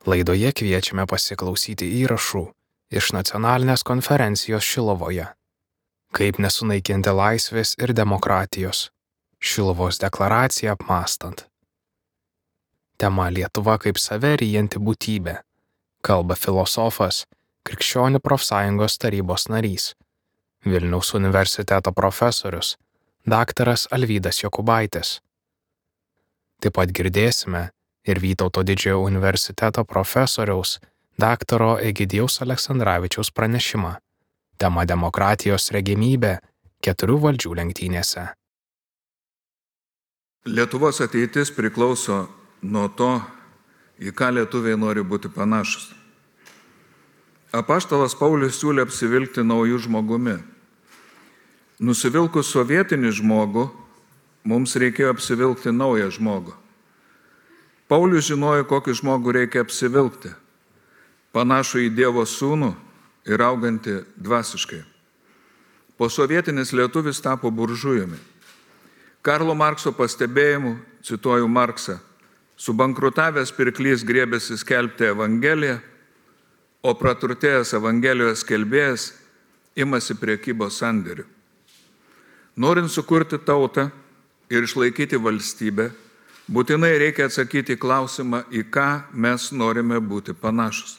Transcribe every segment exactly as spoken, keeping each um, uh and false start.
Laidoje kviečiame pasiklausyti įrašų iš nacionalinės konferencijos Šilovoje. Kaip nesunaikinti laisvės ir demokratijos. Šiluvos deklaraciją apmąstant. Tema Lietuva kaip save ryjanti būtybė. Kalba filosofas, Krikščionių profsąjungos tarybos narys, Vilniaus universiteto profesorius, daktaras Alvydas Jokubaitis. Taip pat girdėsime ir Vytauto Didžiojo universiteto profesoriaus, daktaro Egidijaus Aleksandravičiaus pranešimą. Tema demokratijos regimybė keturių valdžių lenktynėse. Lietuvos ateitis priklauso nuo to, į ką lietuviai nori būti panašus. Apaštalas Paulius siūlė apsivilkti naujų žmogumi. Nusivilkus sovietinį žmogų, mums reikėjo apsivilkti naują žmogų. Paulius žinojo, kokį žmogų reikia apsivilkti. Panašų į Dievo sūnų ir augantį dvasiškai. Posovietinis lietuvis tapo buržujumi. Karlo Markso pastebėjimu, cituoju Marksą, subankrutavęs pirklys griebėsi skelbti Evangeliją, o praturtėjęs Evangelijos skelbėjas imasi prekybos sandėrių. Norint sukurti tautą ir išlaikyti valstybę, būtinai reikia atsakyti į klausimą, į ką mes norime būti panašus.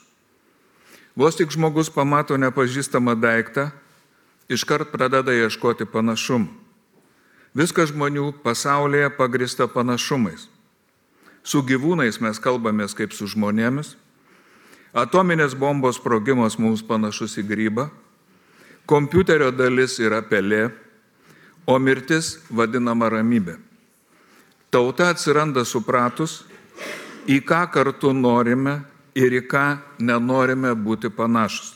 Vos tik žmogus pamato nepažįstamą daiktą, iškart pradeda ieškoti panašumų. Viskas žmonių pasaulyje pagrįsta panašumais. Su gyvūnais mes kalbamės kaip su žmonėmis, atominės bombos sprogimas mums panašus į grybą, kompiuterio dalis yra pelė, o mirtis vadinama ramybė. Tauta atsiranda supratus, į ką kartu norime ir į ką nenorime būti panašus.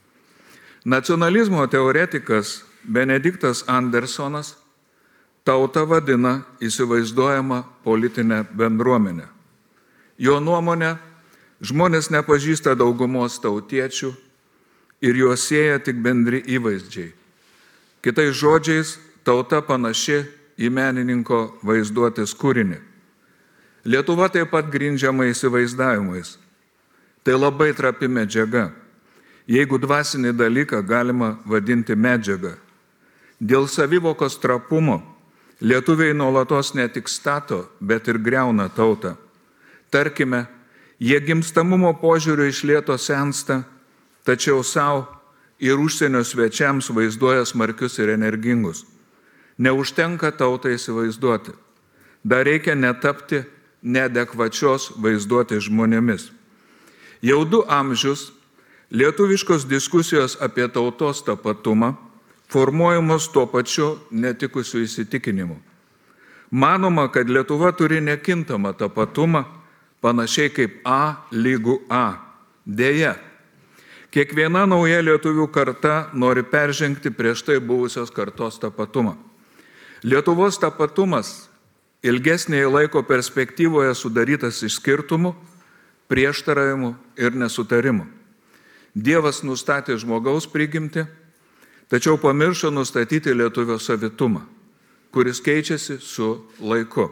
Nacionalizmo teoretikas Benediktas Andersonas tautą vadina įsivaizduojama politinė bendruomenė. Jo nuomonė, žmonės nepažįsta daugumos tautiečių ir juos sieja tik bendri įvaizdžiai. Kitais žodžiais, tauta panaši į menininko vaizduotės kūrinį. Lietuva taip pat grindžiama įsivaizdavimais. Tai labai trapi medžiaga, jeigu dvasinį dalyką galima vadinti medžiaga. Dėl savivokos trapumo lietuviai nuolatos ne tik stato, bet ir griauna tautą. Tarkime, jie gimstamumo požiūriu iš lėto sensta, tačiau savo ir užsienio svečiams vaizduoja smarkius ir energingus. Neužtenka tautą įsivaizduoti. Dar reikia netapti neadekvačios vaizduoti žmonėmis. Jau du amžius lietuviškos diskusijos apie tautos tapatumą formuojamos tuo pačiu netikusiu įsitikinimu. Manoma, kad Lietuva turi nekintamą tapatumą, panašiai kaip A lygų A. Deja, kiekviena nauja lietuvių karta nori peržengti prieš tai buvusios kartos tapatumą. Lietuvos tapatumas ilgesnėje laiko perspektyvoje sudarytas iš skirtumų, prieštaravimų ir nesutarimų. Dievas nustatė žmogaus prigimtį, tačiau pamiršo nustatyti lietuvio savitumą, kuris keičiasi su laiku.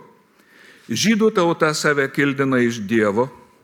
Žydų tauta save kildina iš Dievo,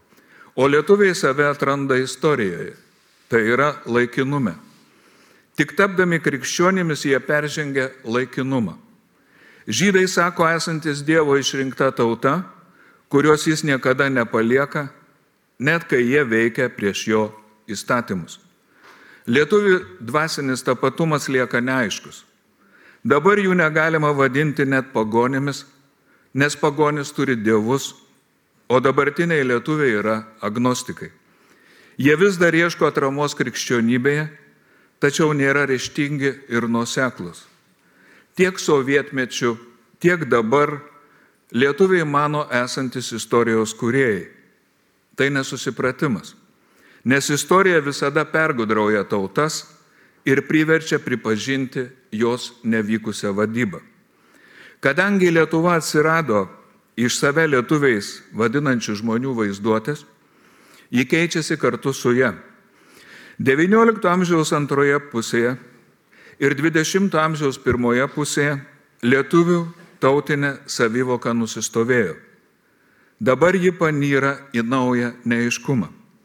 o lietuviai save atranda istorijoje, tai yra laikinume. Tik tapdami krikščionimis jie peržengia laikinumą. Žydai sako esantis Dievo išrinkta tauta, kurios jis niekada nepalieka, net kai jie veikia prieš jo įstatymus. Lietuvių dvasinis tapatumas lieka neaiškus. Dabar jų negalima vadinti net pagonimis, nes pagonis turi dievus, o dabartiniai lietuviai yra agnostikai. Jie vis dar ieško atramos krikščionybėje, tačiau nėra ryžtingi ir nuoseklūs. Tiek sovietmečių, tiek dabar lietuviai mano esantis istorijos kūrėjai. Tai nesusipratimas, nes istorija visada pergudrauja tautas ir priverčia pripažinti jos nevykusią vadybą. Kadangi Lietuva atsirado iš save lietuviais vadinančių žmonių vaizduotės, ji keičiasi kartu su ja. devyniolikto amžiaus antroje pusėje ir dvidešimto amžiaus pirmoje pusėje lietuvių tautinė savivoka nusistovėjo. Dabar ji panyra į naują neaiškumą.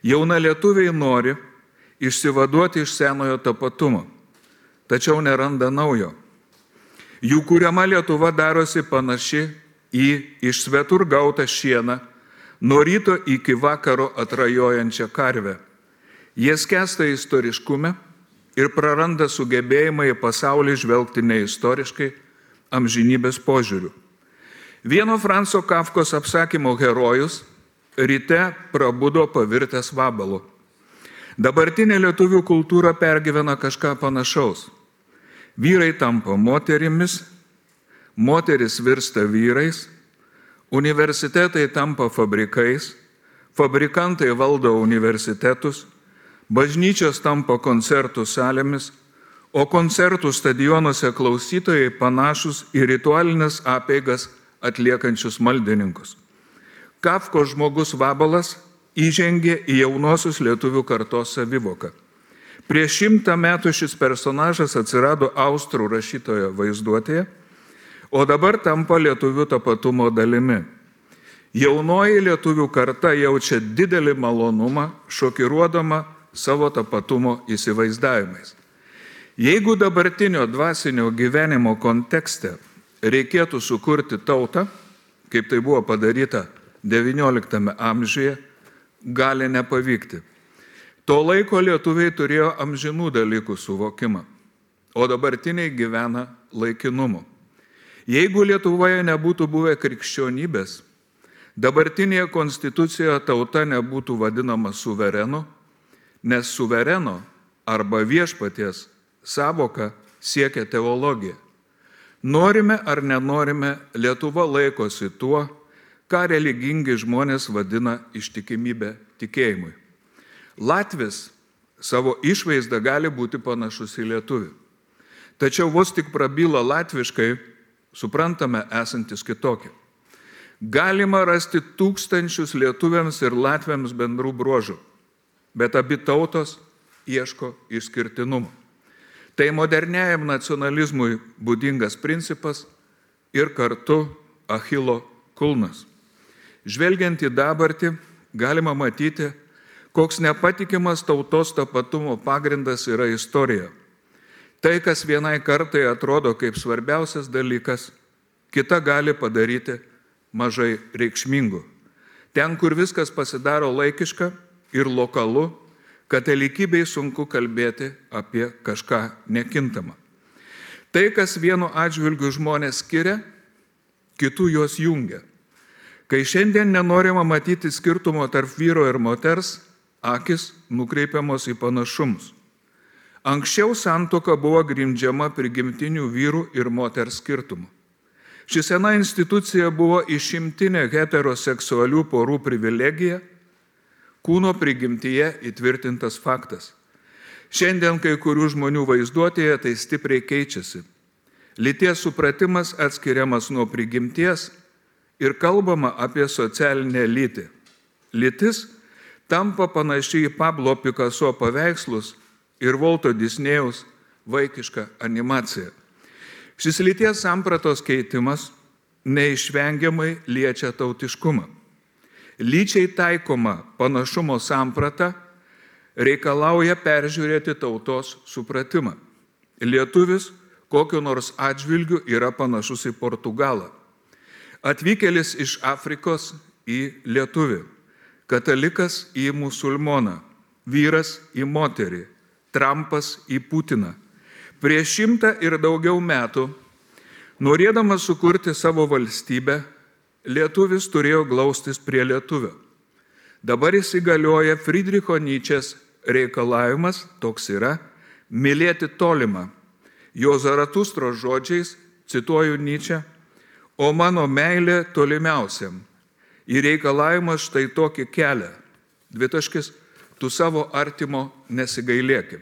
Jauna lietuviai nori išsivaduoti iš senojo tapatumo, tačiau neranda naujo. Jų kuriama Lietuva darosi panaši į iš svetur gautą šieną, nuo ryto iki vakaro atrajojančią karvę. Jie skęsta istoriškume ir praranda sugebėjimą į pasaulį žvelgti ne istoriškai, amžinybės požiūriu. Vieno Franco Kafkos apsakymo herojus ryte prabudo pavirtęs vabalu. Dabartinė lietuvių kultūra pergyvena kažką panašaus. Vyrai tampa moterimis, moteris virsta vyrais, universitetai tampa fabrikais, fabrikantai valdo universitetus, bažnyčios tampa koncertų salėmis, o koncertų stadionuose klausytojai panašus į ritualinės apeigas atliekančius maldininkus. Kafkos žmogus vabalas įžengė į jaunosios lietuvių kartos savivoką. Prieš šimtą metų šis personažas atsirado austrų rašytojo vaizduotėje, o dabar tampa lietuvių tapatumo dalimi. Jaunoji lietuvių karta jaučia didelį malonumą, šokiruodama savo tapatumo įsivaizdavimais. Jeigu dabartinio dvasinio gyvenimo kontekste reikėtų sukurti tautą, kaip tai buvo padaryta devynioliktame amžiuje, gali nepavykti. To laiko lietuviai turėjo amžinų dalykų suvokimą, o dabartiniai gyvena laikinumu. Jeigu Lietuvoje nebūtų buvę krikščionybės, dabartinėje konstitucijoje tauta nebūtų vadinama suverenu, nes suvereno arba viešpaties savoka siekia teologija. Norime ar nenorime, Lietuva laikosi tuo, ką religingi žmonės vadina ištikimybė tikėjimui. Latvis savo išvaizdą gali būti panašus į lietuvį. Tačiau vos tik prabyla latviškai, suprantame esantis kitokie. Galima rasti tūkstančius lietuviams ir latviams bendrų bruožų, bet abi tautos ieško išskirtinumo. Tai moderniajam nacionalizmui būdingas principas ir kartu Achilo kulnas. Žvelgiant į dabartį, galima matyti, koks nepatikimas tautos tapatumo pagrindas yra istorija. Tai, kas vienai kartai atrodo kaip svarbiausias dalykas, kita gali padaryti mažai reikšmingų. Ten, kur viskas pasidaro laikiška ir lokalu, katalikybei sunku kalbėti apie kažką nekintamą. Tai, kas vienu atžvilgiu žmonės skiria, kitų juos jungia. Kai šiandien nenorima matyti skirtumo tarp vyro ir moters, akis nukreipiamos į panašumus. Anksčiau santuoka buvo grindžiama prigimtinių vyrų ir moters skirtumų. Ši sena institucija buvo išimtinė heteroseksualių porų privilegija, kūno prigimtyje įtvirtintas faktas. Šiandien kai kurių žmonių vaizduotėje tai stipriai keičiasi. Lyties supratimas atskiriamas nuo prigimties ir kalbama apie socialinę lytį. Lytis tampa panaši į Pablo Picasso paveikslus ir Volto Disnėjaus vaikišką animaciją. Šis lyties sampratos keitimas neišvengiamai liečia tautiškumą. Lyčiai taikoma panašumo samprata reikalauja peržiūrėti tautos supratimą. Lietuvis kokiu nors atžvilgiu yra panašus į Portugalą. Atvykėlis iš Afrikos į lietuvį, katalikas į musulmoną, vyras į moterį, Trumpas į Putiną. Prieš šimtą ir daugiau metų, norėdamas sukurti savo valstybę, lietuvis turėjo glaustis prie lietuvio. Dabar įsigalioja Friedricho Nyčės reikalavimas, toks yra, mylėti tolimą. Jo Zaratustros žodžiais, cituoju Nyčę, o mano meilė tolimiausiam. Į reikalavimą štai tokį kelią. Dvitaškis, tu savo artimo nesigailėki.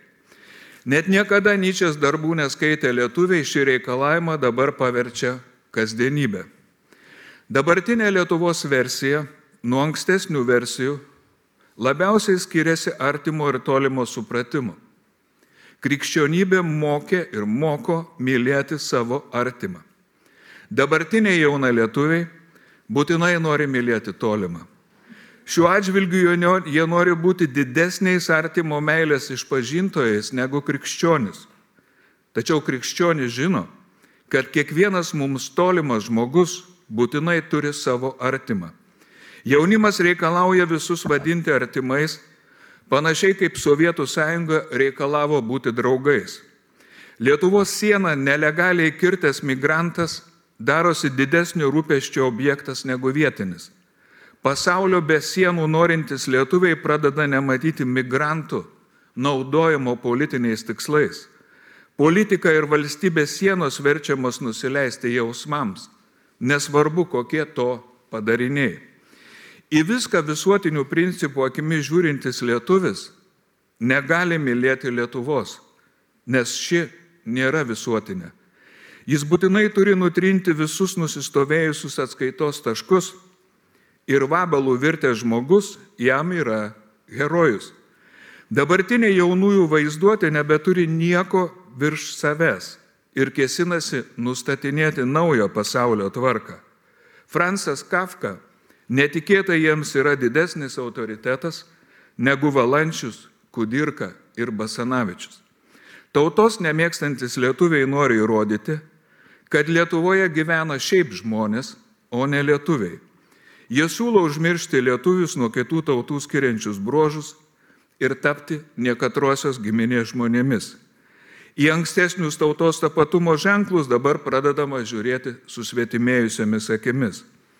Net niekada Nyčės darbų neskaitė lietuviai, šį reikalavimą dabar paverčia kasdienybę. Dabartinė Lietuvos versija nuo ankstesnių versijų labiausiai skiriasi artimo ir tolimo supratimu. Krikščionybė mokė ir moko mylėti savo artimą. Dabartiniai jauna lietuviai būtinai nori mylėti tolimą. Šiuo atžvilgiu jie nori būti didesniais artimo meilės išpažintojais negu krikščionis. Tačiau krikščionis žino, kad kiekvienas mums tolimas žmogus būtinai turi savo artimą. Jaunimas reikalauja visus vadinti artimais, panašiai kaip Sovietų sąjunga reikalavo būti draugais. Lietuvos sieną nelegaliai kirtęs migrantas darosi didesnio rūpesčio objektas negu vietinis. Pasaulio be sienų norintys lietuviai pradeda nematyti migrantų naudojimo politiniais tikslais. Politika ir valstybės sienos verčiamos nusileisti jausmams, nesvarbu kokie to padariniai. Į viską visuotinių principų akimis žiūrintis lietuvis negali mylėti Lietuvos, nes ši nėra visuotinė. Jis būtinai turi nutrinti visus nusistovėjusius atskaitos taškus ir vabalų virtęs žmogus jam yra herojus. Dabartinė jaunųjų vaizduotė nebeturi nieko virš savęs ir kėsinasi nustatinėti naujo pasaulio tvarką. Francas Kafka netikėtai jiems yra didesnis autoritetas negu Valančius, Kudirka ir Basanavičius. Tautos nemėgstantis lietuviai nori įrodyti, kad Lietuvoje gyvena šiaip žmonės, o ne lietuviai. Jie siūlo užmiršti lietuvius nuo kitų tautų skiriančius bruožus ir tapti niekatrosios giminės žmonėmis. Į ankstesnius tautos tapatumo ženklus dabar pradedama žiūrėti susvetimėjusiomis akimis.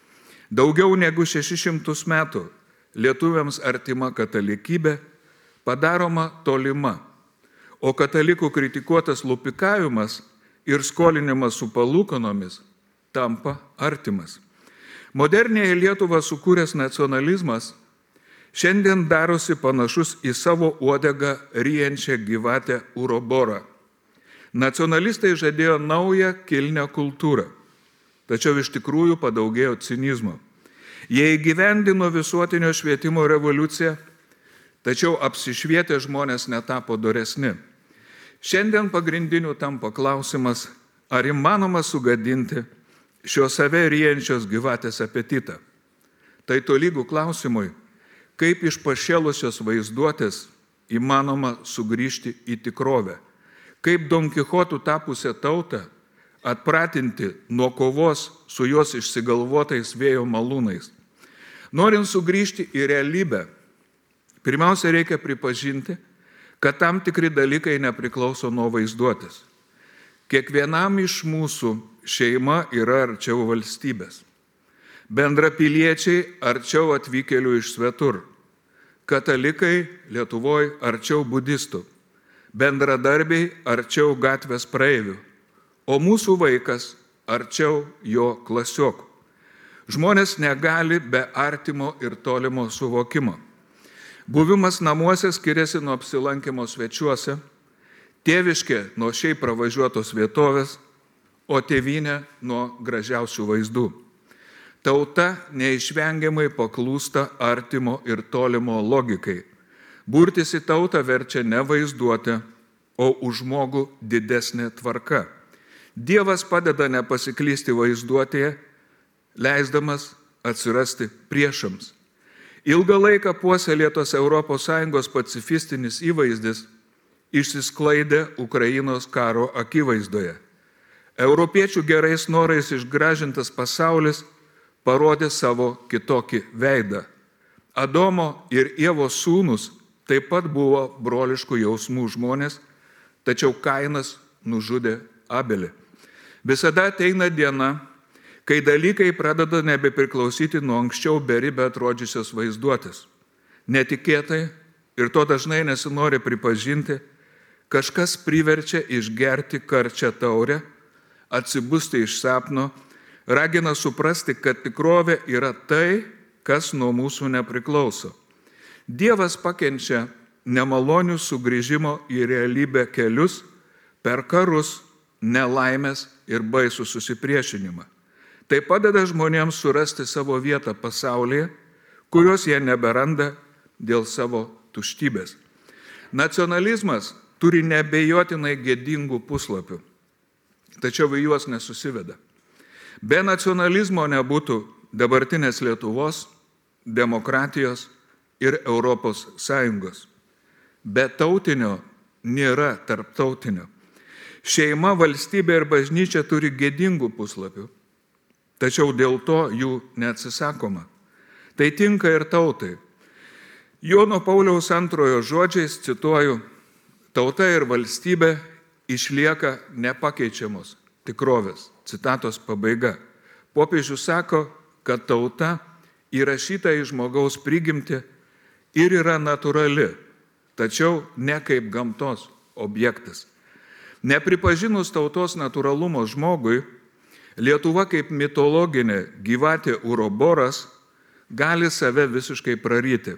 Daugiau negu šešis šimtus metų lietuviams artima katalikybė padaroma tolima, o katalikų kritikuotas lupikavimas ir skolinimas su palūkanomis tampa artimas. Modernėje Lietuvą sukūręs nacionalizmas šiandien darosi panašus į savo uodegą ryjančią gyvatę uroborą. Nacionalistai žadėjo naują kilnią kultūrą, tačiau iš tikrųjų padaugėjo cinizmo. Jie įgyvendino visuotinio švietimo revoliuciją, tačiau apsišvietę žmonės netapo doresni. Šiandien pagrindiniu tampa klausimas, ar įmanoma sugadinti šios save ryjančios gyvatės apetitą. Tai tolygų klausimui, kaip iš pašėlusios vaizduotės įmanoma sugrįžti į tikrovę, kaip Don Kichotų tapusią tautą atpratinti nuo kovos su jos išsigalvotais vėjo malūnais. Norint sugrįžti į realybę, pirmiausia reikia pripažinti, kad tam tikri dalykai nepriklauso nuo vaizduotės. Kiekvienam iš mūsų šeima yra arčiau valstybės. Bendrapiliečiai arčiau atvykėlių iš svetur. Katalikai Lietuvoje arčiau budistų. Bendradarbiai arčiau gatvės praeivių. O mūsų vaikas arčiau jo klasiokų. Žmonės negali be artimo ir tolimo suvokimo. Buvimas namuose skiriasi nuo apsilankimo svečiuose, tėviškė nuo šiaip pravažiuotos vietovės, o tėvynė nuo gražiausių vaizdų. Tauta neišvengiamai paklūsta artimo ir tolimo logikai. Burtis į tautą verčia ne vaizduotę, o už žmogų didesnė tvarka. Dievas padeda nepasiklysti vaizduotėje, leisdamas atsirasti priešams. Ilgą laiką puoselėtos Europos Sąjungos pacifistinis įvaizdis išsisklaidė Ukrainos karo akivaizdoje. Europiečių gerais norais išgražintas pasaulis parodė savo kitokį veidą. Adomo ir Ievos sūnus taip pat buvo broliškų jausmų žmonės, tačiau Kainas nužudė Abelį. Visada ateina diena, kai dalykai pradeda nebepriklausyti nuo anksčiau beribę atrodžiusios vaizduotės. Netikėtai, ir to dažnai nesinori pripažinti, kažkas priverčia išgerti karčią taurę, atsibusti iš sapno, ragina suprasti, kad tikrovė yra tai, kas nuo mūsų nepriklauso. Dievas pakenčia nemalonių sugrįžimo į realybę kelius per karus, nelaimės ir baisų susipriešinimą. Tai padeda žmonėms surasti savo vietą pasaulyje, kurios jie neberanda dėl savo tuštybės. Nacionalizmas turi neabejotinai gėdingų puslapių, tačiau į juos nesusiveda. Be nacionalizmo nebūtų dabartinės Lietuvos, demokratijos ir Europos Sąjungos. Be tautinio nėra tarptautinio. Šeima, valstybė ir bažnyčia turi gėdingų puslapių, tačiau dėl to jų neatsisakoma. Tai tinka ir tautai. Jono Pauliaus antrojo žodžiais, cituoju, tauta ir valstybė išlieka nepakeičiamos tikrovės. Citatos pabaiga. Popiežius sako, kad tauta įrašyta į žmogaus prigimtį ir yra natūrali, tačiau ne kaip gamtos objektas. Nepripažinus tautos natūralumo žmogui, Lietuva kaip mitologinė gyvatė uroboras gali save visiškai praryti.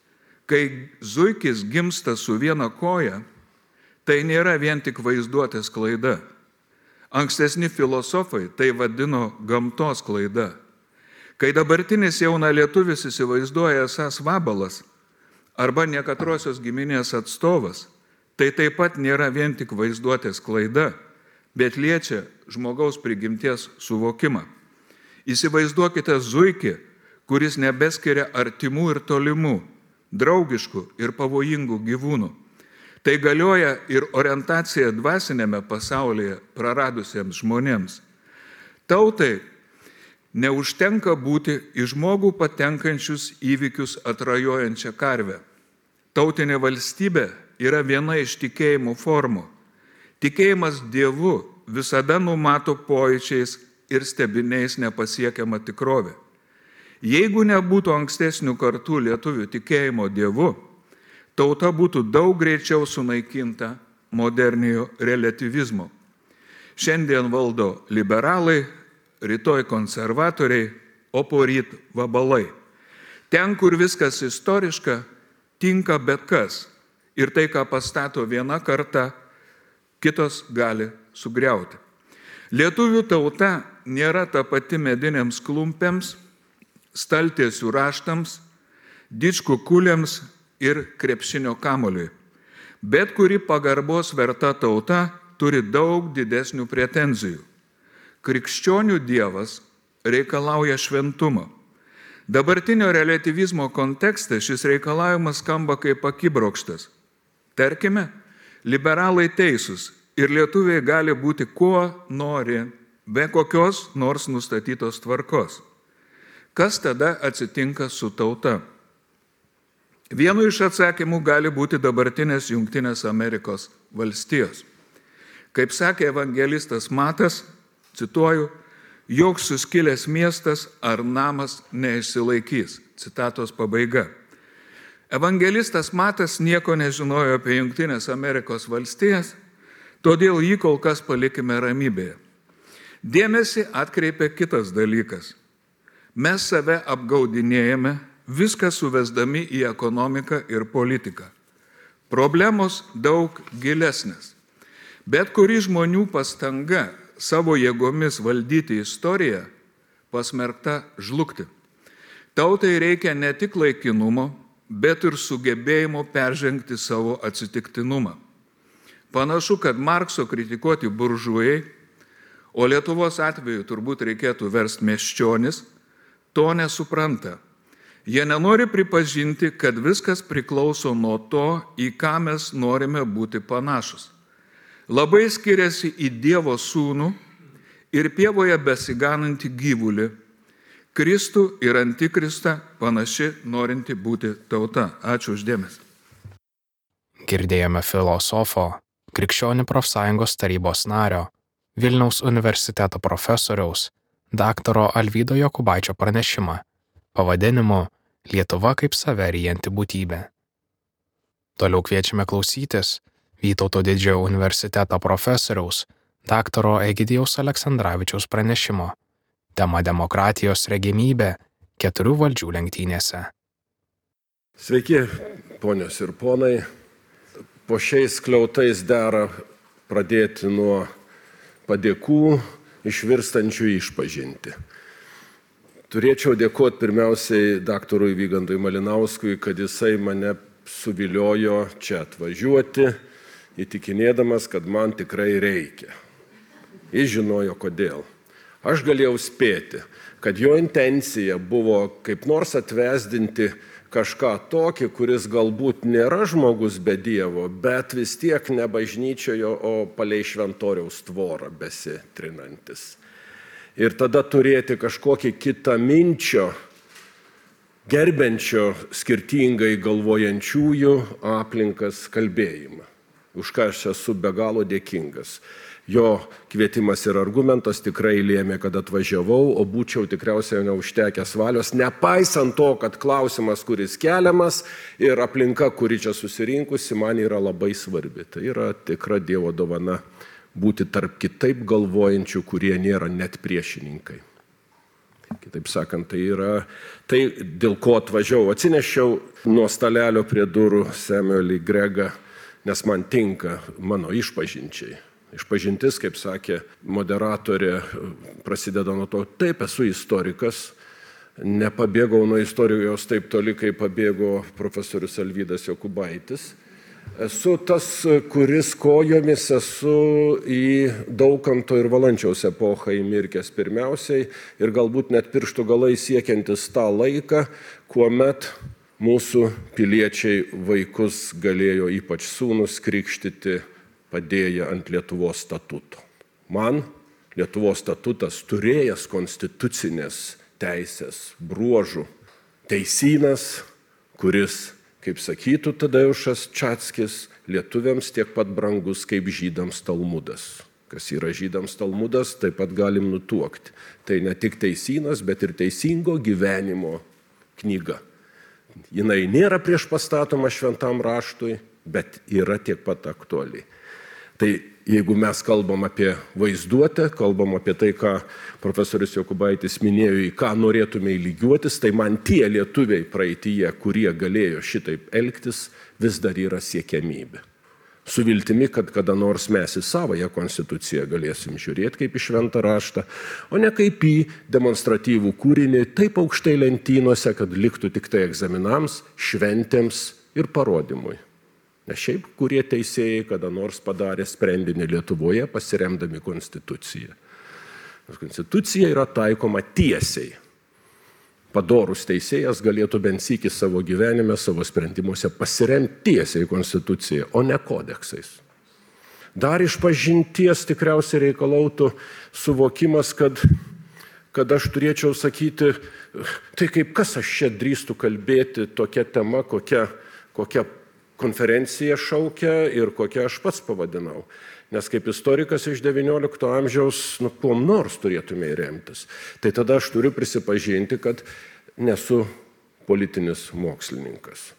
Kai zuikis gimsta su viena koja, tai nėra vien tik vaizduotės klaida. Ankstesni filosofai tai vadino gamtos klaida. Kai dabartinis jaunalietuvis įsivaizduoja esąs vabalas arba nekatrosios giminės atstovas, tai taip pat nėra vien tik vaizduotės klaida, bet liečia žmogaus prigimties suvokimą. Įsivaizduokite zuikį, kuris nebeskiria artimų ir tolimų, draugiškų ir pavojingų gyvūnų. Tai galioja ir orientacija dvasinėme pasaulyje praradusiems žmonėms. Tautai neužtenka būti į žmogų patenkančius įvykius atrajojančią karvę. Tautinė valstybė yra viena iš tikėjimo formų. Tikėjimas Dievu visada numato pojūčiais ir stebiniais nepasiekiamą tikrovę. Jeigu nebūtų ankstesnių kartų lietuvių tikėjimo Dievu, tauta būtų daug greičiau sunaikinta moderniojo reliatyvizmo. Šiandien valdo liberalai, rytoj konservatoriai, o poryt vabalai. Ten, kur viskas istoriška, tinka bet kas. Ir tai, ką pastato viena karta, kitos gali sugriauti. Lietuvių tauta nėra ta pati medinėms klumpėms, staltiesių raštams, dičkukuliams ir krepšinio kamuoliui. Bet kuri pagarbos verta tauta turi daug didesnių pretenzijų. Krikščionių dievas reikalauja šventumo. Dabartinio reliatyvizmo kontekste šis reikalavimas skamba kaip akibrokštas. Tarkime, liberalai teisūs ir lietuviai gali būti kuo nori, be kokios nors nustatytos tvarkos. Kas tada atsitinka su tauta? Vienu iš atsakymų gali būti dabartinės Jungtinės Amerikos valstijos. Kaip sakė evangelistas Matas, cituoju, joks suskilęs miestas ar namas neišsilaikys. Citatos pabaiga. Evangelistas Matas nieko nežinojo apie Jungtinės Amerikos valstijas, todėl jį kol kas palikime ramybėje. Dėmesį atkreipia kitas dalykas. Mes save apgaudinėjame, viską suvesdami į ekonomiką ir politiką. Problemos daug gilesnės. Bet kuri žmonių pastanga savo jėgomis valdyti istoriją pasmerkta žlugti. Tautai reikia ne tik laikinumo, bet ir sugebėjimo peržengti savo atsitiktinumą. Panašu, kad Markso kritikuoti buržuojai, o Lietuvos atveju turbūt reikėtų versti miesčionis, to nesupranta. Jie nenori pripažinti, kad viskas priklauso nuo to, į ką mes norime būti panašus. Labai skiriasi į Dievo sūnų ir pievoje besiganantį gyvulį, Kristų ir Antikristą panaši norinti būti tauta. Ačiū uždėmesį. Girdėjome filosofo, Krikščionių profsąjungos tarybos nario, Vilniaus universiteto profesoriaus, daktaro Alvydo Jokubaičio pranešimą pavadinimu Lietuva kaip save ryjanti būtybė. Toliau kviečiame klausytis Vytauto Didžiojo universiteto profesoriaus, daktaro Egidijaus Aleksandravičiaus pranešimo. Tema demokratijos regimybė keturių valdžių lenktynėse. Sveiki, ponios ir ponai. Po šiais skliautais dera pradėti nuo padėkų išvirstančių išpažinti. Turėčiau dėkoti pirmiausiai daktarui Vygandui Malinauskui, kad jisai mane suviliojo čia atvažiuoti, įtikinėdamas, kad man tikrai reikia. Jis žinojo kodėl. Aš galėjau spėti, kad jo intencija buvo kaip nors atvesdinti kažką tokį, kuris galbūt nėra žmogus be Dievo, bet vis tiek ne bažnyčioje, o palei šventoriaus tvorą besitrinantis. Ir tada turėti kažkokį kitą minčio, gerbiančio skirtingai galvojančiųjų aplinkas kalbėjimą, už ką aš esu be galo dėkingas. Jo kvietimas ir argumentas tikrai lėmė, kad atvažiavau, o būčiau tikriausiai neužtekęs valios, nepaisant to, kad klausimas, kuris keliamas ir aplinka, kuri čia susirinkusi, man yra labai svarbi. Tai yra tikra Dievo dovana būti tarp kitaip galvojančių, kurie nėra net priešininkai. Kitaip sakant, tai yra tai, dėl ko atvažiavau. Atsinešiau nuo stalelio prie durų Samuelį Gregą, nes man tinka mano išpažinčiai. Išpažintis, kaip sakė moderatorė, prasideda nuo to, taip, esu istorikas, nepabėgau nuo istorijos taip toli, kaip pabėgo profesorius Alvydas Jokubaitis. Esu tas, kuris kojomis esu į Daukanto ir Valančiaus epochą įmirkęs pirmiausiai ir galbūt net pirštų galai siekiantis tą laiką, kuomet mūsų piliečiai vaikus galėjo, ypač sūnus, krikštyti padėję ant Lietuvos statuto. Man Lietuvos statutas turėjęs konstitucinės teisės bruožų. Teisynas, kuris, kaip sakytų Tadeušas Čatskis, lietuviams tiek pat brangus kaip žydams Talmudas. Kas yra žydams Talmudas, taip pat galim nutuokti. Tai ne tik teisynas, bet ir teisingo gyvenimo knyga. Jinai nėra priešpastatoma šventam raštui, bet yra tiek pat aktuali. Tai jeigu mes kalbam apie vaizduotę, kalbam apie tai, ką profesorius Jokubaitis minėjo, į ką norėtume lygiuotis, tai man tie lietuviai praeityje, kurie galėjo šitaip elgtis, vis dar yra siekiamybė. Su viltimi, kad kada nors mes į savąją konstituciją galėsim žiūrėti kaip į šventą raštą, o ne kaip į demonstratyvų kūrinį, taip aukštai lentynose, kad liktų tik tai egzaminams, šventėms ir parodymui. Nes šiaip, kurie teisėjai kada nors padarė sprendinį Lietuvoje pasiremdami konstituciją. Konstitucija yra taikoma tiesiai. Padorus teisėjas galėtų bent sykį savo gyvenime, savo sprendimuose pasiremti tiesiai konstituciją, o ne kodeksais. Dar išpažinties tikriausiai reikalautų suvokimas, kad, kad aš turėčiau sakyti, tai kaip kas aš čia drįstu kalbėti tokia tema, kokia, kokia konferencija šaukia ir kokią aš pats pavadinau. Nes kaip istorikas iš devyniolikto amžiaus, nu, kuom nors turėtume remtis. Tai tada aš turiu prisipažinti, kad nesu politinis mokslininkas.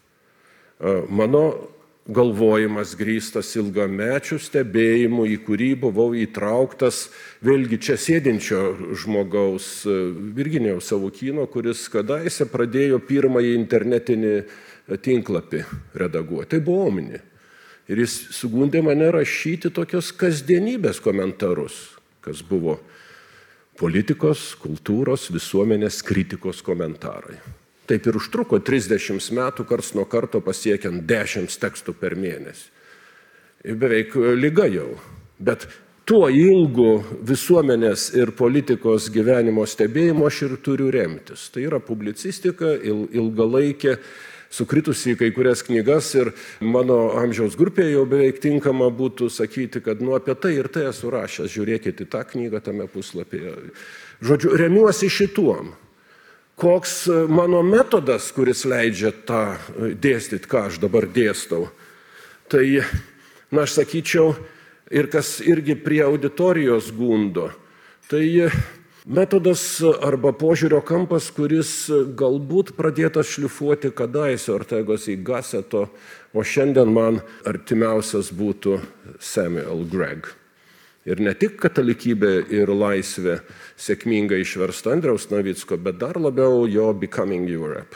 Mano galvojimas grįstas ilgamečių stebėjimų, į kurį buvau įtrauktas vėlgi čia sėdinčio žmogaus Virginijaus Savukyno, kuris kadaise pradėjo pirmąjį internetinį tinklapį redaguoti. Tai buvo Omni. Ir jis sugundė mane rašyti tokios kasdienybės komentarus, kas buvo politikos, kultūros, visuomenės kritikos komentarai. Taip ir užtruko trisdešimt metų, karts nuo karto pasiekiant dešimt tekstų per mėnesį. Ir beveik lyga jau. Bet tuo ilgu visuomenės ir politikos gyvenimo stebėjimo aš ir turiu remtis. Tai yra publicistika, ilgalaikė, sukritusi į kai kurias knygas ir mano amžiaus grupėje jau beveik tinkama būtų sakyti, kad nu apie tai ir tai esu rašęs, žiūrėkite į tą knygą tame puslapyje. Žodžiu, remiuosi šituom. Koks mano metodas, kuris leidžia tą dėstyti, ką aš dabar dėstau, tai, na, aš sakyčiau, ir kas irgi prie auditorijos gundo, tai metodas arba požiūrio kampas, kuris galbūt pradėtas šlifuoti kadaise Ortegos y Gasseto, o šiandien man artimiausias būtų Samuel Gregg. Ir ne tik Katalikybė ir laisvė sėkmingai išversta Andriaus Navicko, bet dar labiau jo Becoming Europe.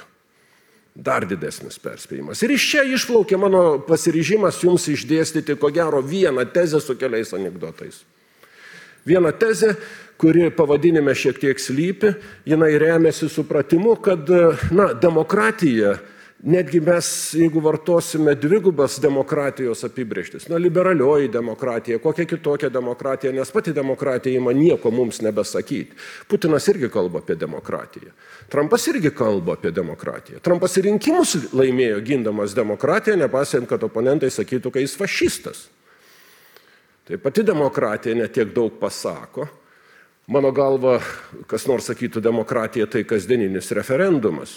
Dar didesnis perspėjimas. Ir iš čia išplaukė mano pasiryžimas jums išdėstyti, ko gero, vieną tezę su keliais anekdotais. Viena tezė, kuri pavadinime šiek tiek slypi, jinai remiasi supratimu, kad na, demokratija netgi mes, jeigu vartosime dvigubas demokratijos apibrėžtis, na, liberalioji demokratija, kokia kitokia demokratija, nes pati demokratija ima nieko mums nebesakyti. Putinas irgi kalba apie demokratiją. Trumpas irgi kalba apie demokratiją. Trumpas ir rinkimus laimėjo gindamas demokratiją, nepasiant, kad oponentai sakytų, kad jis fašistas. Tai pati demokratija netiek daug pasako. Mano galva, kas nors sakytų, demokratija tai kasdieninis referendumas.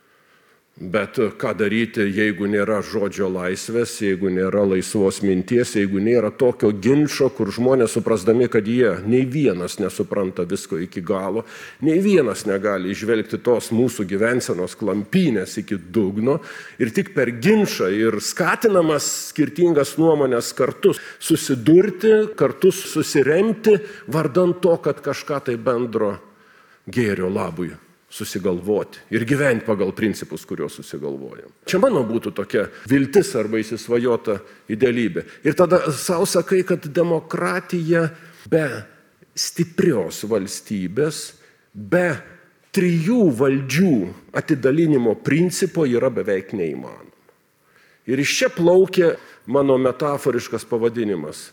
Bet ką daryti, jeigu nėra žodžio laisvės, jeigu nėra laisvos minties, jeigu nėra tokio ginčo, kur žmonės suprasdami, kad jie nei vienas nesupranta visko iki galo, nei vienas negali išvelgti tos mūsų gyvensenos klampynės iki dugno ir tik per ginčą ir skatinamas skirtingas nuomonės kartu susidurti, kartu susiremti, vardant to, kad kažką tai bendro gėrio labui susigalvoti ir gyventi pagal principus, kuriuos susigalvojam. Čia mano būtų tokia viltis arba įsisvajota idealybė. Ir tada savo sakai, kad demokratija be stiprios valstybės, be trijų valdžių atidalinimo principo yra beveik neįmanoma. Ir iš čia plaukia mano metaforiškas pavadinimas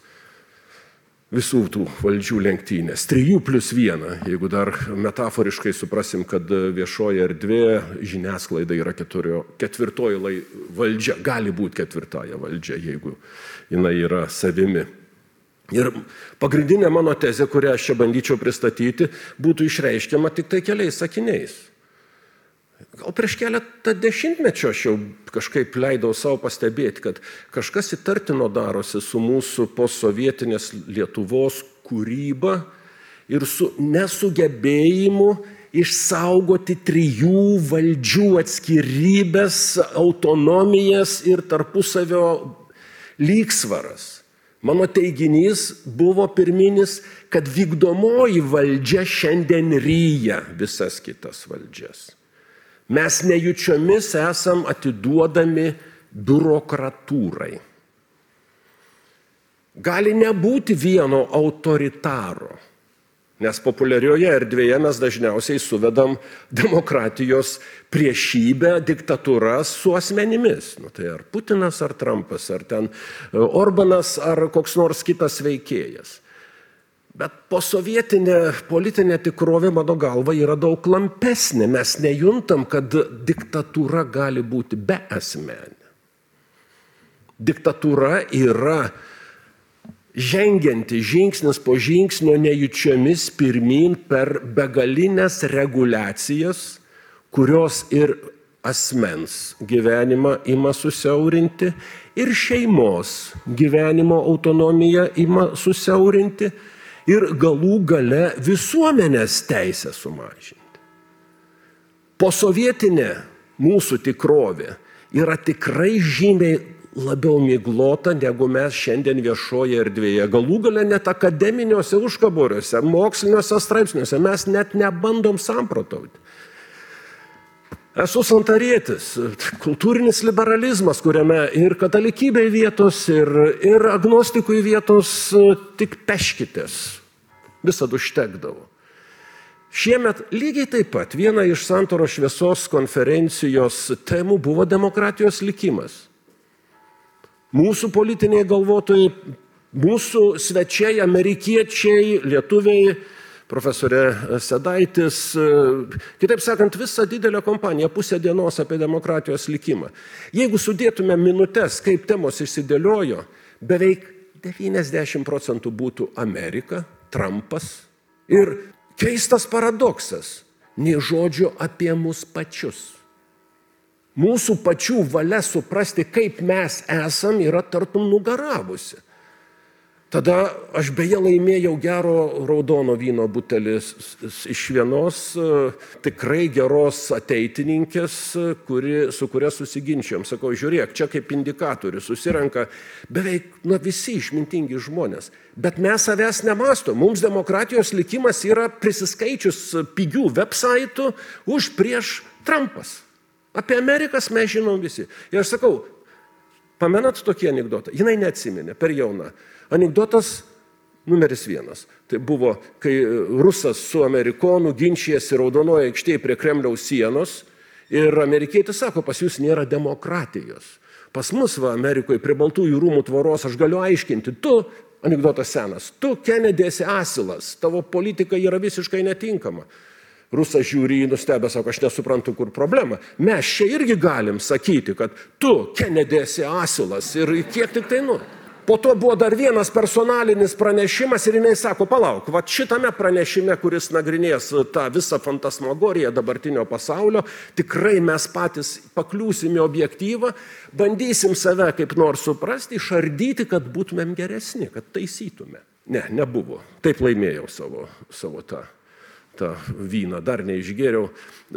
visų tų valdžių lenktynės. Trijų plus vieną, jeigu dar metaforiškai suprasim, kad viešoji erdvė, žiniasklaida yra keturio, ketvirtoji lai, valdžia, gali būti ketvirtąja valdžia, jeigu jinai yra savimi. Ir pagrindinė mano tezė, kurią aš čia bandyčiau pristatyti, būtų išreiškiama tik tai keliais sakiniais. Gal prieš keletą dešimtmečio aš jau kažkaip leidau savo pastebėti, kad kažkas įtartino darosi su mūsų posovietinės Lietuvos kūryba ir su nesugebėjimu išsaugoti trijų valdžių atskirybės, autonomijas ir tarpusavio lygsvaras. Mano teiginys buvo pirminis, kad vykdomoji valdžia šiandien ryja visas kitas valdžias. Mes nejučiomis esam atiduodami biurokratūrai. Gali nebūti vieno autoritaro, nes populiarioje erdvėje mes dažniausiai suvedam demokratijos priešybę, diktatūras su asmenimis. Nu, tai ar Putinas, ar Trumpas, ar ten Orbanas, ar koks nors kitas veikėjas. Bet posovietinė politinė tikrovė, mano galva, yra daug klampesnė. Mes nejuntam, kad diktatūra gali būti beasmenė. Diktatūra yra žengianti žingsnis po žingsnio nejučiomis pirmyn per begalinės reguliacijas, kurios ir asmens gyvenimą ima susiaurinti, ir šeimos gyvenimo autonomiją ima susiaurinti, ir galų gale visuomenės teisę sumažinti. Posovietinė mūsų tikrovė yra tikrai žymiai labiau miglota, negu mes šiandien viešoje erdvėje. Galų gale net akademiniuose užkaboriuose, moksliniuose straipsniuose mes net nebandom samprotauti. Esu santarietis, kultūrinis liberalizmas, kuriame ir katalikybei vietos, ir, ir agnostikui vietos, tik peškitės. Visad užtekdavo. Šiemet lygiai taip pat viena iš Santaros šviesos konferencijos temų buvo demokratijos likimas. Mūsų politiniai galvotojai, mūsų svečiai, amerikiečiai, lietuviai, profesorė Sedaitis, kitaip sakant, visa didelė kompanija, pusę dienos apie demokratijos likimą. Jeigu sudėtume minutes, kaip temos išsidėliojo, beveik devyniasdešimt procentų būtų Amerika, Trumpas. Ir keistas paradoksas, nei žodžio apie mus pačius. Mūsų pačių valia suprasti, kaip mes esam, yra tartum nugaravusi. Tada aš beje laimėjau gero raudono vyno butelis iš vienos tikrai geros ateitininkės, kuri, su kuria susiginčiom. Sakau, žiūrėk, čia kaip indikatorius susirenka beveik na, visi išmintingi žmonės. Bet mes savęs nemastom. Mums demokratijos likimas yra prisiskaičius pigių websaitų už prieš Trumpas. Apie Amerikas mes žinom visi. Ir aš sakau, pamenat tokį anekdotą? Jinai neatsiminė, per jauna. Anekdotas numeris vienas. Tai buvo, kai rusas su amerikonu ginčijasi Raudonoje aikštėje prie Kremliaus sienos Ir amerikietis sako, pas jūs nėra demokratijos. Pas mus va Amerikoje prie Baltųjų rūmų tvoros aš galiu aiškinti, tu, anekdotas senas, tu Kennedy esi asilas, tavo politika yra visiškai netinkama. Rusas žiūri į nustebę, sako, aš nesuprantu, kur problema. Mes čia irgi galim sakyti, kad tu Kennedy esi asilas ir kiek tik tai nu. Po to buvo dar vienas personalinis pranešimas ir jinai sako, palauk, va šitame pranešime, kuris nagrinės tą visą fantasmagoriją dabartinio pasaulio, tikrai mes patys pakliūsim į objektyvą, bandysim save kaip nors suprasti, išardyti, kad būtumėm geresni, kad taisytume. Ne, nebuvo. Taip laimėjau savo, savo tą, tą vyną, dar neišgėriau.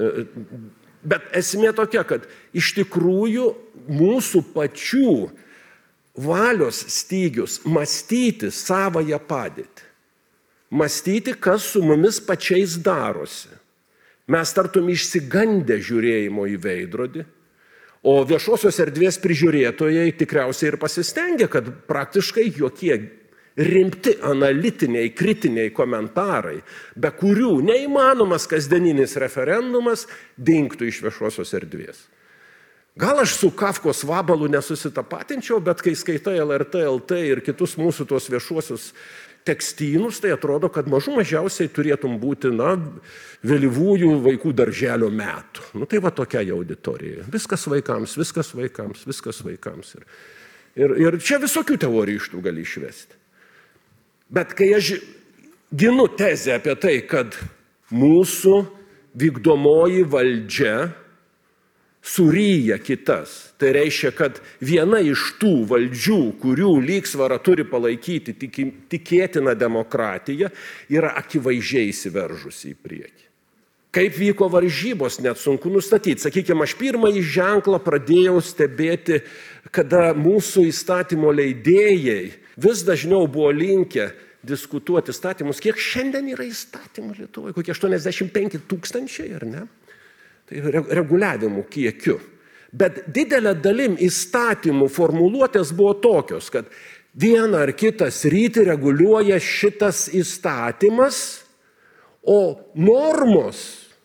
Bet esmė tokia, kad iš tikrųjų mūsų pačių valios stygius mąstyti savąją padėtį. Mąstyti, kas su mumis pačiais darosi. Mes tartum išsigandę žiūrėjimo į veidrodį, o viešosios erdvės prižiūrėtojai tikriausiai ir pasistengia, kad praktiškai jokie rimti analitiniai, kritiniai komentarai, be kurių neįmanomas kasdieninis referendumas dingtų iš viešosios erdvės. Gal aš su Kafkos vabalu nesusitapatinčiau, bet kai skaitai L R T L T ir kitus mūsų tuos viešuosius tekstynus, tai atrodo, kad mažų mažiausiai turėtum būti, na, vėlyvųjų vaikų darželio metų. Nu, tai va tokia jau auditorija. Viskas vaikams, viskas vaikams, viskas vaikams. Ir, ir, ir čia visokių teorijų iš tų gali išvesti. Bet kai aš ginu tezę apie tai, kad mūsų vykdomoji valdžia suryja kitas. Tai reiškia, kad viena iš tų valdžių, kurių lygsvarą turi palaikyti tikėtina demokratija, yra akivaizdžiai įsiveržusi į priekį. Kaip vyko varžybos, net sunku nustatyti. Sakykime, aš pirmąjį ženklą pradėjau stebėti, kada mūsų įstatymo leidėjai vis dažniau buvo linkę diskutuoti įstatymus. Kiek šiandien yra įstatymų Lietuvoje? Kokie aštuoniasdešimt penki tūkstančiai, ar ne? Tai reguliavimų kiekiu. Bet didelė dalim įstatymų formuluotės buvo tokios, kad vieną ar kitą sritį reguliuoja šitas įstatymas, o normos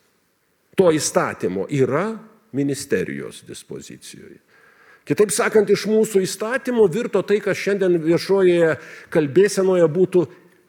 to įstatymo yra ministerijos dispozicijoje. Kitaip sakant, iš mūsų įstatymų virto tai, kas šiandien viešojoje kalbėsenoje būtų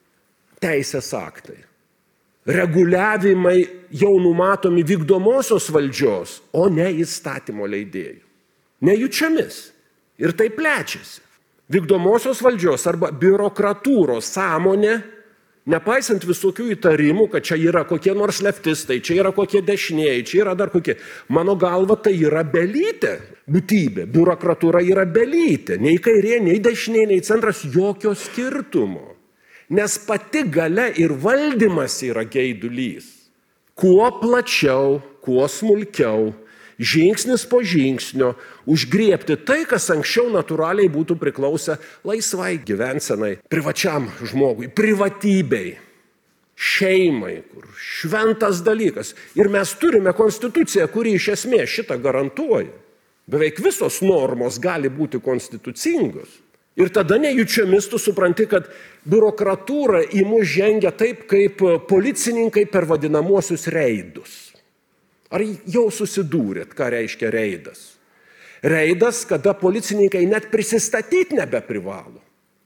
teisės aktai. Reguliavimai jau numatomi vykdomosios valdžios, o ne įstatymo leidėjų. Nejučiamis. Ir tai plečiasi. Vykdomosios valdžios arba biurokratūros sąmonė, nepaisant visokių įtarimų, kad čia yra kokie nors leftistai, čia yra kokie dešinieji, čia yra dar kokie. Mano galva, tai yra belytė būtybė. Biurokratūra yra belytė. Nei kairė, nei dešinė, nei centras, jokio skirtumo. Nes pati galia ir valdymas yra geidulys. Kuo plačiau, kuo smulkiau, žingsnis po žingsnio, užgriebti tai, kas anksčiau natūraliai būtų priklausę laisvai gyvensenai, privačiam žmogui, privatybei, šeimai, kur šventas dalykas. Ir mes turime konstituciją, kuri iš esmės šitą garantuoja. Beveik visos normos gali būti konstitucingos. Ir tada nejučiomis tu supranti, kad biurokratūra į mus žengia taip, kaip policininkai per vadinamuosius reidus. Ar jau susidūrėt, ką reiškia reidas? Reidas, kada policininkai net prisistatyti nebeprivalo.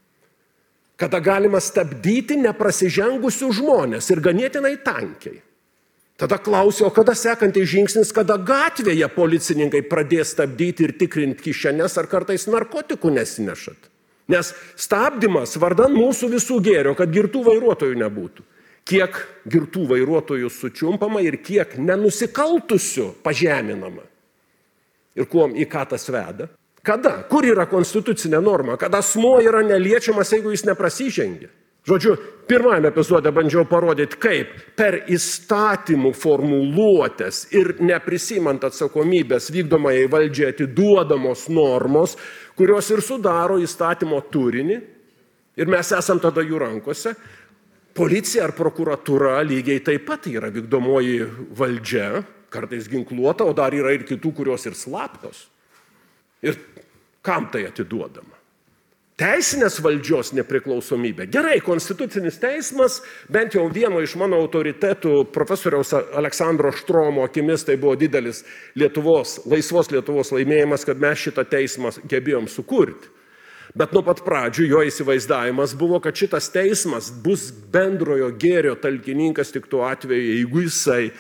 Kada galima stabdyti neprasižengusius žmonės ir ganėtinai tankiai. Tada klausiu, o kada sekantis žingsnis, kada gatvėje policininkai pradės stabdyti ir tikrinti kišenes, ar kartais narkotikų nesinešat? Nes stabdymas vardan mūsų visų gėrio, kad girtų vairuotojų nebūtų. Kiek girtų vairuotojų sučiumpama ir kiek nenusikaltusių pažeminama. Ir kuom į ką tas veda? Kada? Kur yra konstitucinė norma? Kada asmuo yra neliečiamas, jeigu jis neprasižengia? Žodžiu, pirmajame epizode bandžiau parodyti, kaip per įstatymų formuluotės ir neprisimant atsakomybės vykdomai valdžiai atiduodamos normos, kurios ir sudaro įstatymo turinį, ir mes esam tada jų rankose, policija ar prokuratūra lygiai taip pat yra vykdomoji valdžia, kartais ginkluota, o dar yra ir kitų, kurios ir slaptos. Ir kam tai atiduodama? teisinės valdžios nepriklausomybė. Gerai, Konstitucinis teismas, bent jau vieno iš mano autoritetų, profesoriaus Aleksandro Štromo akimis, tai buvo didelis Lietuvos, laisvos Lietuvos laimėjimas, kad mes šitą teismą gebėjom sukurti. Bet nuo pat pradžių jo įsivaizdavimas buvo, kad šitas teismas bus bendrojo gėrio talkininkas tik tuo atveju, jeigu jisai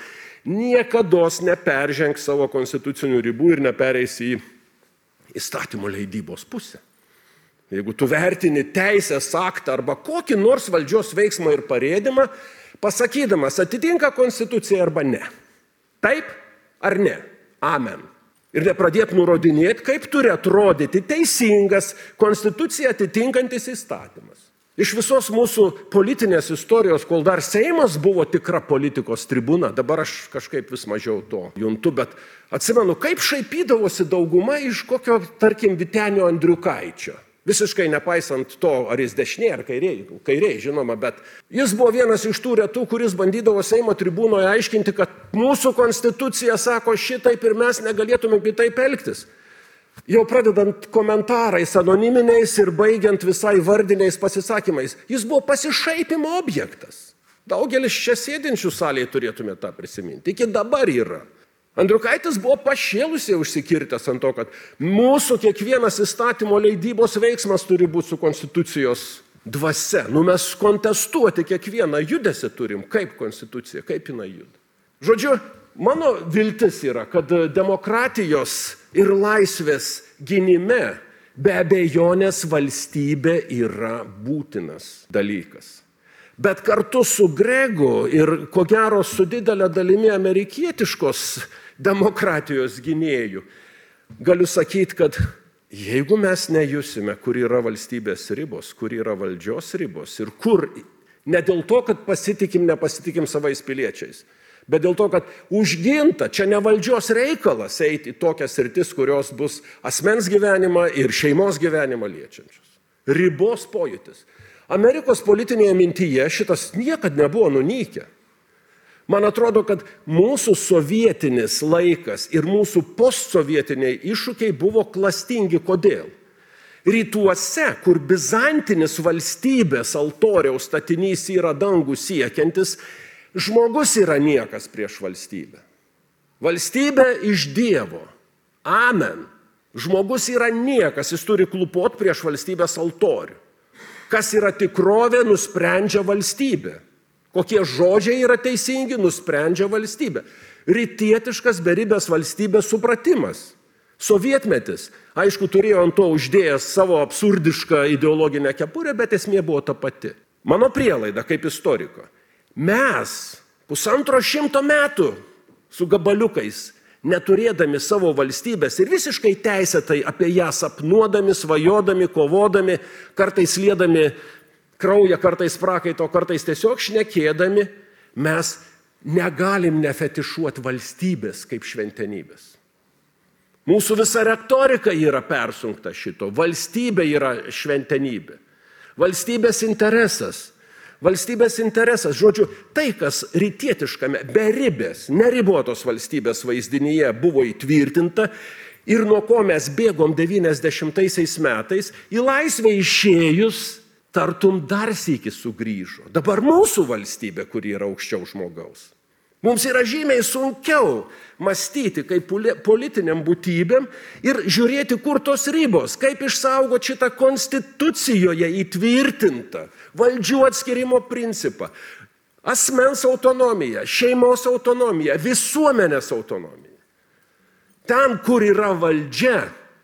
niekados neperžengs savo konstitucinių ribų ir nepereis į įstatymo leidybos pusę. Jeigu tu vertini teisės aktą arba kokį nors valdžios veiksmą ir parėdimą, pasakydamas, atitinka konstituciją arba ne. Taip ar ne? Amen. Ir nepradėt nurodinėti, kaip turi atrodyti teisingas konstituciją atitinkantis įstatymas. Iš visos mūsų politinės istorijos, kol dar Seimas buvo tikra politikos tribūna, dabar aš kažkaip vis mažiau to juntu, bet atsimenu, kaip šaipydavosi dauguma iš kokio, tarkim, Vytenio Andriukaičio. Visiškai nepaisant to, ar jis dešinė ar kairiai, kairiai, žinoma, bet jis buvo vienas iš tų retų, kuris bandydavo Seimo tribūnoje aiškinti, kad mūsų konstitucija sako šitaip ir mes negalėtume kitaip elgtis. Jau pradedant komentarais anoniminiais ir baigiant visai vardiniais pasisakymais, jis buvo pasišaipimo objektas. Daugelis čia sėdinčių salėje turėtume tą prisiminti. Iki dabar yra. Andriukaitis buvo pašėlusiai užsikirtęs ant to, kad mūsų kiekvienas įstatymo leidybos veiksmas turi būti su konstitucijos dvasia. Nu mes kontestuoti kiekvieną judesį turim, kaip konstitucija, kaip jinai juda. Žodžiu, mano viltis yra, kad demokratijos ir laisvės gynime be abejonės valstybė yra būtinas dalykas. Bet kartu su Gregu ir ko gero su didelė dalimi amerikietiškos demokratijos gynėjų, galiu sakyti, kad jeigu mes nejusime, kur yra valstybės ribos, kur yra valdžios ribos ir kur, ne dėl to, kad pasitikim, nepasitikim savais piliečiais, bet dėl to, kad užginta, čia ne valdžios reikalas eiti į tokias sritis, kurios bus asmens gyvenimą ir šeimos gyvenimą liečiančios. Ribos pojūtis. Amerikos politinėje mintyje šitas niekad nebuvo nunykę. Man atrodo, kad mūsų sovietinis laikas ir mūsų postsovietiniai iššūkiai buvo klastingi. Kodėl? Rytuose, kur bizantinis valstybės altoriaus statinys yra dangų siekiantis, žmogus yra niekas prieš valstybę. Valstybė iš Dievo. Amen. Žmogus yra niekas, jis turi klupot prieš valstybės altorių. Kas yra tikrovė, nusprendžia valstybė. Kokie žodžiai yra teisingi, nusprendžia valstybė. Rytietiškas beribės valstybės supratimas. Sovietmetis, aišku, turėjo ant to uždėjęs savo absurdišką ideologinę kepurę, bet esmė buvo ta pati. Mano prielaida kaip istoriko. Mes pusantro šimto metų su gabaliukais, neturėdami savo valstybės ir visiškai teisėtai apie ją sapnuodami, svajodami, kovodami, kartais liedami kraują, kartais prakaito, kartais tiesiog šnekėdami, mes negalim nefetišuoti valstybės kaip šventenybės. Mūsų visa retorika yra persunkta šito. Valstybė yra šventenybė. Valstybės interesas. Valstybės interesas, žodžiu, tai, kas rytietiškame beribės, neribotos valstybės vaizdinyje buvo įtvirtinta ir nuo ko mes bėgom devyniasdešimtaisiais metais, į laisvę išėjus, tartum dar sykį sugrįžo. Dabar mūsų valstybė, kuri yra aukščiau žmogaus. Mums yra žymiai sunkiau mąstyti kaip politiniam būtybėm ir žiūrėti, kur tos ribos, kaip išsaugoti šitą konstitucijoje įtvirtintą valdžių atskirimo principą, asmens autonomiją, šeimos autonomiją, visuomenės autonomiją. Ten, kur yra valdžia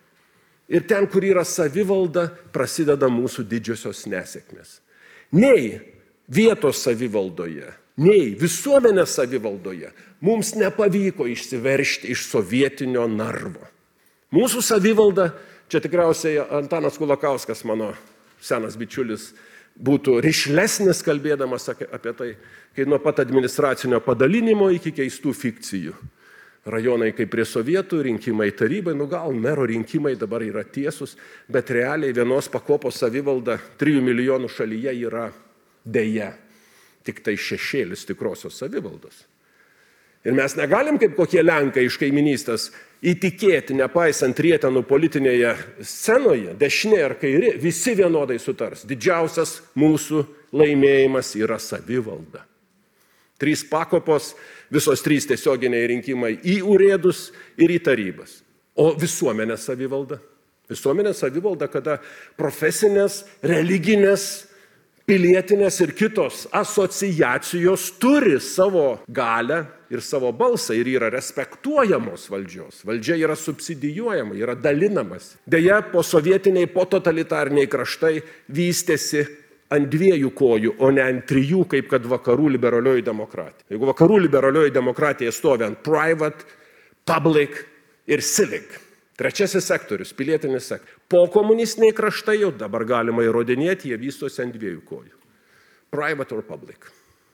ir ten, kur yra savivalda, prasideda mūsų didžiosios nesėkmės. Nei vietos savivaldoje, nei visuomenės savivaldoje mums nepavyko išsiveržti iš sovietinio narvo. Mūsų savivalda, čia tikriausiai Antanas Kulakauskas, mano senas bičiulis, būtų rišlesnis kalbėdamas apie tai, kai nuo pat administracinio padalinimo iki keistų fikcijų. Rajonai kaip prie sovietų, rinkimai tarybai, nu gal mero rinkimai dabar yra tiesus, bet realiai vienos pakopos savivalda trijų milijonų šalyje yra deja. Tik tai šešėlis tikrosios savivaldos. Ir mes negalim kaip kokie lenkai iš kaiminystės įtikėti, nepaisant rietenų politinėje scenoje, dešinė ar kairė, visi vienodai sutars. Didžiausias mūsų laimėjimas yra savivalda. Trys pakopos, visos trys tiesioginiai rinkimai į urėdus ir į tarybas. O visuomenės savivalda? Visuomenės savivalda, kada profesinės, religinės, pilietinės ir kitos asociacijos turi savo galę ir savo balsą ir yra respektuojamos valdžios. Valdžia yra subsidijuojama, yra dalinamas. Deja, posovietiniai, pototalitariniai kraštai vystėsi ant dviejų kojų, o ne ant trijų, kaip kad vakarų liberalioji demokratija. Jeigu vakarų liberalioji demokratija stovi ant private, public ir civic. Trečiasis sektorius, pilietinis sektorius. Po komunistiniai kraštai jau dabar galima įrodinėti, jie vystosi ant dviejų kojų. Private or public.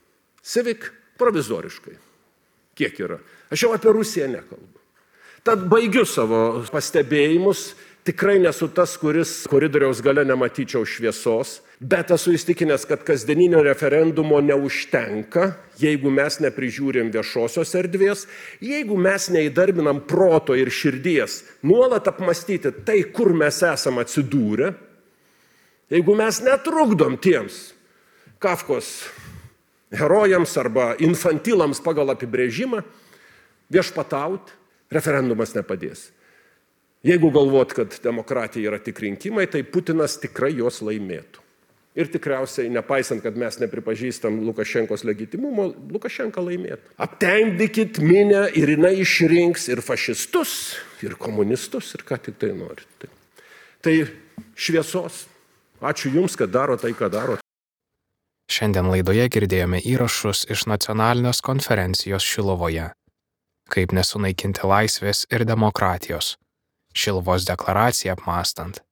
Civic provizoriškai. Kiek yra? Aš jau apie Rusiją nekalbu. Tad baigiu savo pastebėjimus. Tikrai nesu tas, kuris koridoriaus gale nematyčiau šviesos, bet esu įstikinęs, kad kasdieninio referendumo neužtenka, jeigu mes neprižiūrim viešosios erdvės, jeigu mes neįdarbinam proto ir širdies nuolat apmastyti tai, kur mes esam atsidūrę, jeigu mes netrukdom tiems Kafkos herojams arba infantilams pagal apibrėžimą viešpatauti, referendumas nepadės. Jeigu galvot, kad demokratija yra tik rinkimai, tai Putinas tikrai jos laimėtų. Ir tikriausiai, nepaisant, kad mes nepripažįstam Lukašenkos legitimumo, Lukašenka laimėtų. Aptemdykit minę ir jinai išrinks ir fašistus, ir komunistus, ir ką tik tai norit. Tai šviesos. Ačiū Jums, kad daro tai, ką daro. Šiandien laidoje girdėjome įrašus iš nacionalinės konferencijos Šilovoje. Kaip nesunaikinti laisvės ir demokratijos. Šiluvos deklaraciją apmąstant.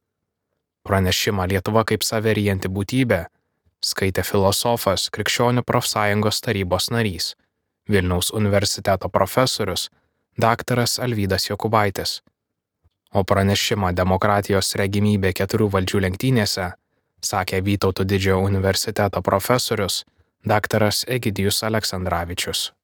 Pranešimą Lietuva kaip saverijanti būtybė skaitė filosofas, Krikščionių profsąjungos tarybos narys, Vilniaus universiteto profesorius, daktaras Alvydas Jokubaitis. O pranešimą Demokratijos regimybė keturių valdžių lenktynėse sakė Vytauto Didžiojo universiteto profesorius, daktaras Egidijus Aleksandravičius.